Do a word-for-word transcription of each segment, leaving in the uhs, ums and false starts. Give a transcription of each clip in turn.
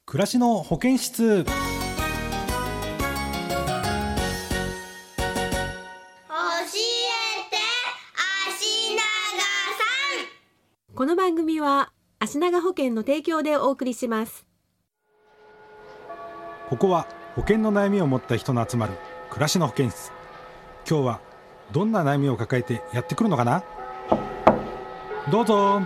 暮らしの保健室。 教えて足長さん。 この番組は足長保険の提供でお送りします。 ここは保険の悩みを持った人の集まる暮らしの保健室。今日はどんな悩みを抱えてやってくるのかな。どうぞ。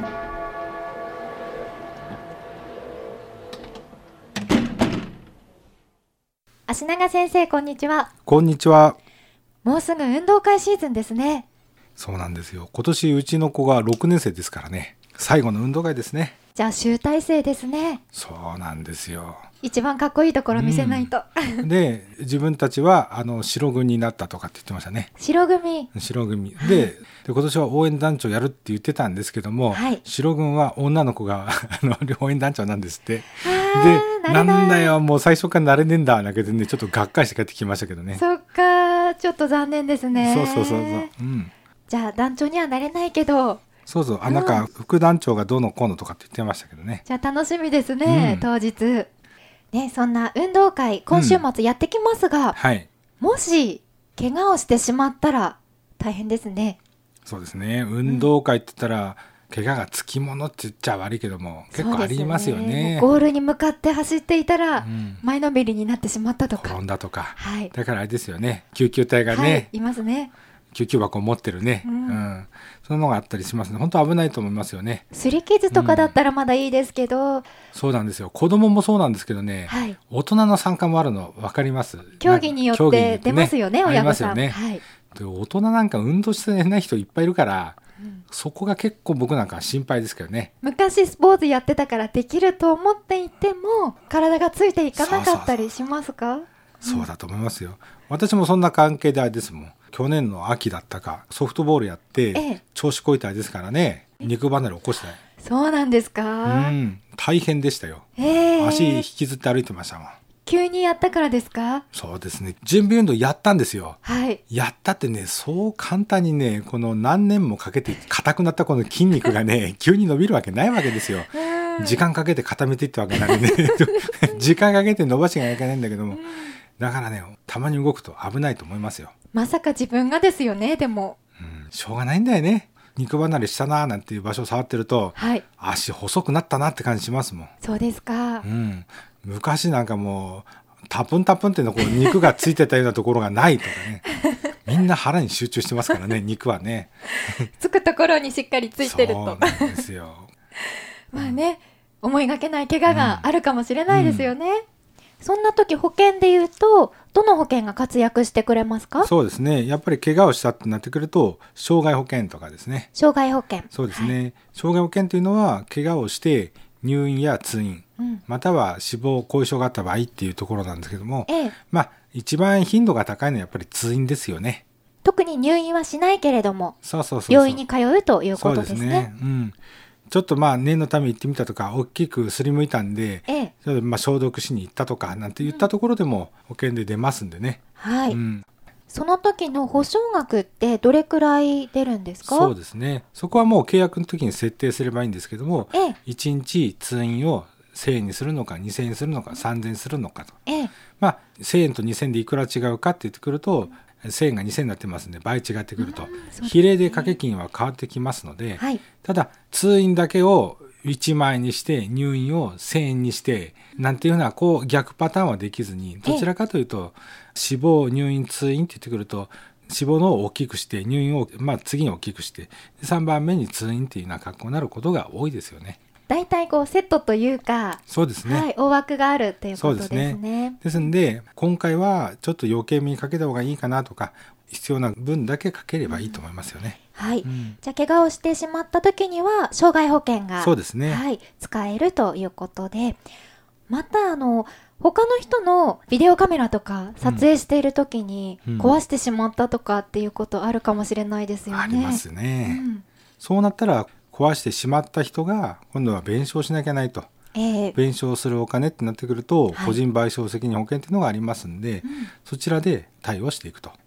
足長先生、こんにちは。 こんにちは。 もうすぐ運動会シーズンですね。 そうなんですよ。今年うちの子がろくねん生ですからね。最後の運動会ですね。 じゃあ集大成ですね。 そうなんですよ。 一番かっこいいところ見せないと、 うん、で自分たちはあの白組になったとかって言ってましたね。 白組白組 で, で今年は応援団長やるって言ってたんですけども、はい、白軍は女の子があの応援団長なんですって。でなんだよもう最初からなれねえんだだけどね、ちょっとがっかりして帰ってきましたけどね。 そっか、ちょっと残念ですね。 そうそうそうそう、うん、じゃあ団長にはなれないけど、 そうそう、あ、なんか副団長がどうのこうのとかって言ってましたけどね。 じゃあ楽しみですね、うん、当日ね。そんな運動会今週末やってきますが、うん、はい、もし怪我をしてしまったら大変ですね。 そうですね、運動会って言ったら、うん、怪我がつきものって言っちゃ悪いけども結構ありますよ ね, ね。 ゴールに向かって走っていたら、うん、前のめりになってしまったとか転んだとか、 はい、 だからあれですよね、救急隊がね、はい、 いますね。 救急箱を持ってるね、うんうん、そういうのがあったりしますね。本当危ないと思いますよね。 擦り傷とかだったらまだいいですけど、うん、 そうなんですよ。子供もそうなんですけどね、はい、大人の参加もあるの分かります。 競技によって出ますよね、 ね、 親御さん、 ね、はい、で大人なんか運動してない人いっぱいいるから、うん、そこが結構僕なんか心配ですけどね。 昔スポーツやってたからできると思っていても体がついていかなかったりしますか？ そうそうそう、そうだと思いますよ。私もそんな関係であれですもん。去年の秋だったかソフトボールやって、ええ、調子こいたあれですからね、肉離れ起こした。 そうなんですか？ うん、大変でしたよ、えー、足引きずって歩いてましたもん。 急にやったからですか？ そうですね、準備運動やったんですよ、 はい、 やったってね、そう簡単にね、この何年もかけて硬くなったこの筋肉がね急に伸びるわけないわけですよ。時間かけて固めていったわけなんでね時間かけて伸ばしがいけないんだけども、だからね、たまに動くと危ないと思いますよ。 まさか自分がですよね。でも、 うん、しょうがないんだよね。肉離れしたななんていう場所を触ってると、はい、足細くなったなって感じしますもん。 そうですか、 うん、昔なんかもうタプンタプンってのこう肉がついてたようなところがないとかねみんな腹に集中してますからね肉はねつくところにしっかりついてると。 そうなんですよまあね、思いがけない怪我があるかもしれないですよね、うんうん。そんな時保険でいうとどの保険が活躍してくれますか？ そうですね、やっぱり怪我をしたってなってくると傷害保険とかですね。 傷害保険、 そうですね、はい、傷害保険というのは怪我をして入院や通院、うん、または死亡後遺症があった場合っていうところなんですけども、ええ、まあ一番頻度が高いのはやっぱり通院ですよね。 特に入院はしないけれども、 そうそうそうそう、 病院に通うということですね。 そうですね、うん、ちょっとまあ念のため行ってみたとか、大きくすりむいたんで、ええ、それでまあ消毒しに行ったとかなんて言ったところでも保険で出ますんでね、 うん、はい、うん、その時の保証額ってどれくらい出るんですか？ そうですね、そこはもう契約の時に設定すればいいんですけども、ええ、いちにち通院をせんえんにするのかにせんえんにするのかさんぜんえんにするのかと、ええ、まあせんえんとにせんえんでいくら違うかって言ってくると、せんえんがにせんえんになってますんで倍違ってくると、うん、比例で掛け金は変わってきますので、はい、ただ通院だけをいちまんえんにして入院をせんえんにしてなんていうのはこう逆パターンはできずに、どちらかというと死亡入院通院って言ってくると死亡のを大きくして入院を、まあ、次に大きくしてさんばんめに通院っていうような格好になることが多いですよね。 だいたいこうセットというか、 そうですね、 はい、大枠があるということですね。そうですね。 ですんで今回はちょっと余計めにかけた方がいいかなとか、必要な分だけかければいいと思いますよね、 うん、はい、うん、じゃあ怪我をしてしまった時には傷害保険が、 そうですね、 はい、使えるということで、またあの他の人のビデオカメラとか撮影している時に壊してしまったとかっていうことあるかもしれないですよね、 うん、ありますね、うん、そうなったら壊してしまった人が今度は弁償しなきゃないと、えー、弁償するお金ってなってくると、はい、個人賠償責任保険っていうのがありますんで、うん、そちらで対応していくと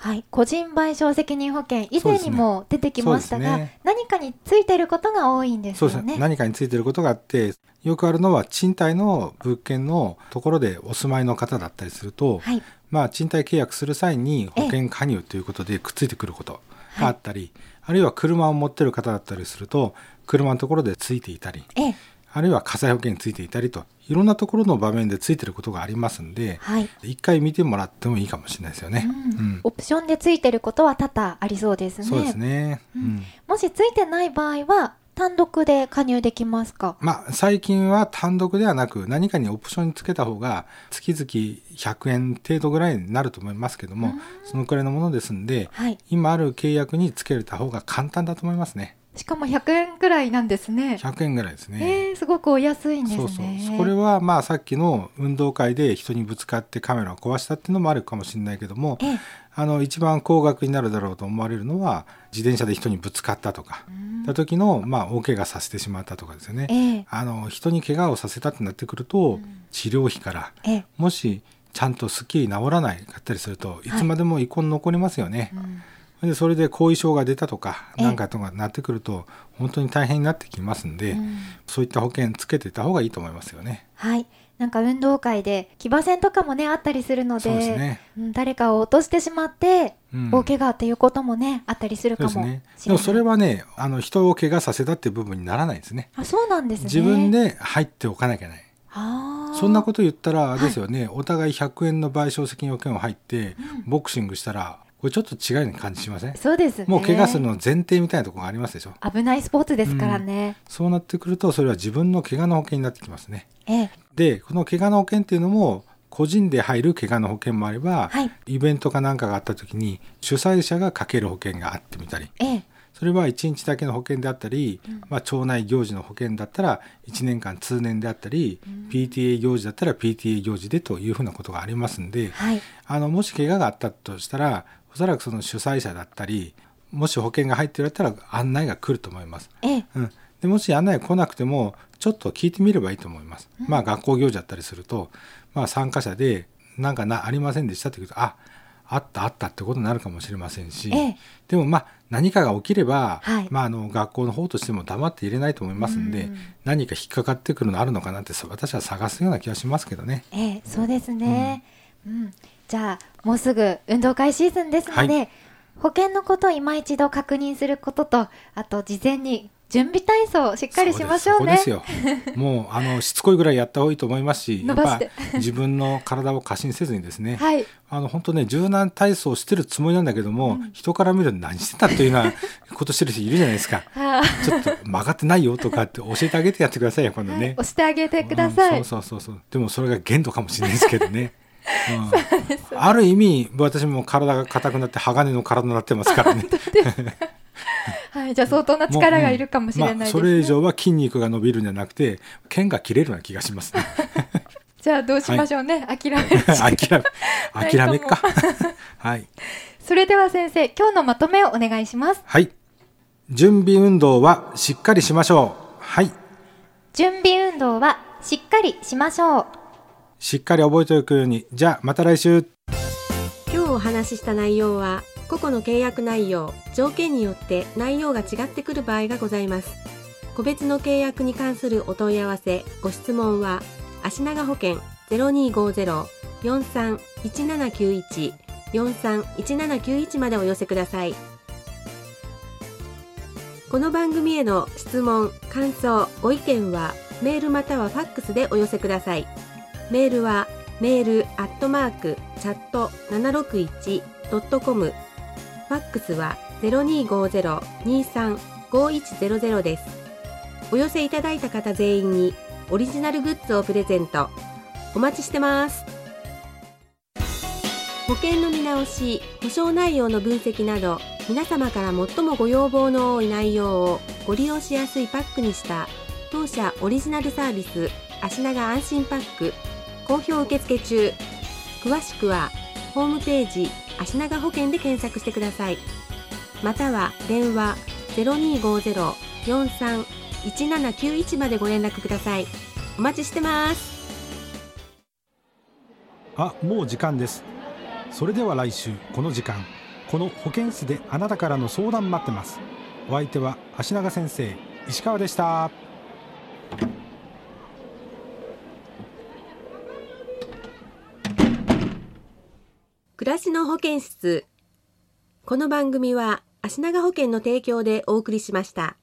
はい、個人賠償責任保険以前にも出てきましたが、 ね、 何かについていることが多いんですよね。 そうですね、何かについていることがあって、よくあるのは賃貸の物件のところでお住まいの方だったりすると、はい、まあ、賃貸契約する際に保険加入ということでくっついてくることがあったり、はい、あるいは車を持っている方だったりすると車のところでついていたり、あるいは火災保険についていたりと、いろんなところの場面でついてることがありますんで、はい、一回見てもらってもいいかもしれないですよね、 うんうん、オプションでついてることは多々ありそうですね。 そうですね、 うんうん、もしついてない場合は単独で加入できますか？ まあ、最近は単独ではなく何かにオプションにつけた方が月々ひゃくえん程度ぐらいになると思いますけども、そのくらいのものですんで、はい、今ある契約につけた方が簡単だと思いますね。 しかもひゃくえんくらいなんですね。 ひゃくえんぐらいですね。 えー、すごくお安いんですね。 そうそう、これはまあさっきの運動会で人にぶつかってカメラを壊したっていうのもあるかもしれないけども、えー、あの一番高額になるだろうと思われるのは自転車で人にぶつかったとかた時の、まあ、大怪我させてしまったとかですよね、えー、あの人に怪我をさせたってなってくると、うん、治療費から、えー、もしちゃんとすっきり治らないかったりするといつまでも遺恨残りますよね、はい、うんでそれで後遺症が出たとか何かとかなってくると本当に大変になってきますんで、うん、そういった保険つけてた方がいいと思いますよね。 はい、なんか運動会で騎馬戦とかもねあったりするの で, そうですね、 誰かを落としてしまって大怪我っていうこともね、うん、あったりするかもしれない。 そうですね、でもそれはね、あの人を怪我させたっていう部分にならないんですね。 あ、そうなんですね。 自分で入っておかなきゃいけない。あ、そんなこと言ったらあれですよね、はい、お互いひゃくえんの賠償責任保険を入って、うん、ボクシングしたらこれちょっと違うように感じしません？ そうですね。 もう怪我するの前提みたいなところがありますでしょ。 危ないスポーツですからね、うん、 そうなってくるとそれは自分の怪我の保険になってきますね、 ええ、 でこの怪我の保険っていうのも個人で入る怪我の保険もあれば、はい、イベントかなんかがあった時に主催者がかける保険があってみたり、ええ、それはいちにちだけの保険であったり、うん、まあ、町内行事の保険だったらいちねんかん通年であったり、うん、ピーティーエー 行事だったら ピーティーエー 行事でというふうなことがありますんで、はい、あのもし怪我があったとしたらおそらくその主催者だったりもし保険が入ってるだったら案内が来ると思います、ええ、うん、でもし案内が来なくてもちょっと聞いてみればいいと思います、うん、まあ学校行事だったりすると、まあ、参加者でなんかなありませんでしたって言うとああったあったってことになるかもしれませんし、ええ、でもまあ何かが起きれば、はい、まあ、あの学校の方としても黙っていれないと思いますんで、うん、何か引っかかってくるのあるのかなって私は探すような気がしますけどね、 ええ、そうですね、うんうん、じゃあもうすぐ運動会シーズンですので、はい、保険のことを今一度確認することとあと事前に準備体操をしっかりしましょうね。 そうですよ。もうあのしつこいぐらいやった方がいいと思いますし、やっぱ自分の体を過信せずにですね、はい、あの本当ね柔軟体操してるつもりなんだけども、うん、人から見ると何してたというようなことしてる人いるじゃないですか。ちょっと曲がってないよとかって教えてあげてやってくださいよ今度ね、はい、 押してあげてください、 うん、そうそうそうそう。でもそれが限度かもしれないですけどね。うん、ある意味私も体が硬くなって鋼の体になってますからね。 はい、じゃあ相当な力がいるかもしれないですね、 まあ、それ以上は筋肉が伸びるんじゃなくて腱が切れるような気がしますね。 じゃあどうしましょうね、はい、諦める諦め諦めか。はい、 それでは先生今日のまとめをお願いします。 はい、準備運動はしっかりしましょう。はい、 準備運動はしっかりしましょう。 しっかり覚えておくように。じゃあまた来週。 今日お話しした内容は個々の契約内容、条件によって内容が違ってくる場合がございます。個別の契約に関するお問い合わせ、ご質問は足長保険 ゼロにーごーゼロ よんさんいちななきゅういち よんさんいちななきゅういちまでお寄せください。この番組への質問、感想、ご意見はメールまたはファックスでお寄せください。メールはメールアットマークチャットななろくいちドットコム、ファックスは ゼロにーごーゼロ にーさん ごーいちゼロゼロ です。お寄せいただいた方全員にオリジナルグッズをプレゼント。お待ちしてます。保険の見直し、保証内容の分析など皆様から最もご要望の多い内容をご利用しやすいパックにした当社オリジナルサービス足長安心パック好評受付中。詳しくはホームページ足長保険で検索してください。または電話 ゼロにーごーゼロ よんさんいちななきゅういちまでご連絡ください。お待ちしてます。 あ、もう時間です。それでは来週この時間この保健室であなたからの相談待ってます。お相手は足長先生、石川でした。 暮らしの保健室。この番組は足長保険の提供でお送りしました。